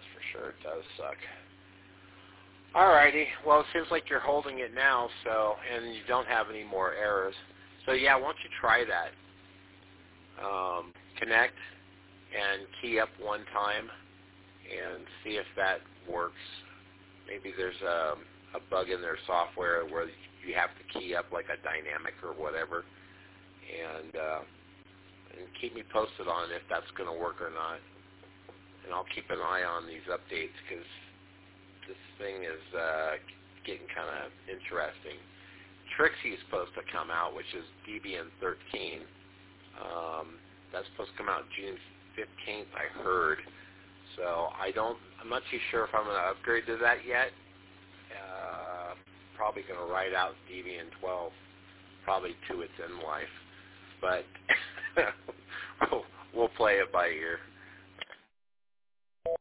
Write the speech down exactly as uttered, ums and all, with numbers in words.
That's for sure. It does suck. Alrighty. Well, it seems like you're holding it now, so and you don't have any more errors. So yeah, why don't you try that? Um, connect and key up one time and see if that works. Maybe there's a, a bug in their software where you have to key up like a dynamic or whatever. And, uh, and keep me posted on if that's going to work or not. And I'll keep an eye on these updates because this thing is uh, getting kind of interesting. Trixie is supposed to come out, which is Debian thirteen. Um, that's supposed to come out June fifteenth, I heard. So I don't, I'm not too sure if I'm going to upgrade to that yet. Uh, probably going to write out Debian twelve, probably to its end life. But we'll, we'll play it by ear.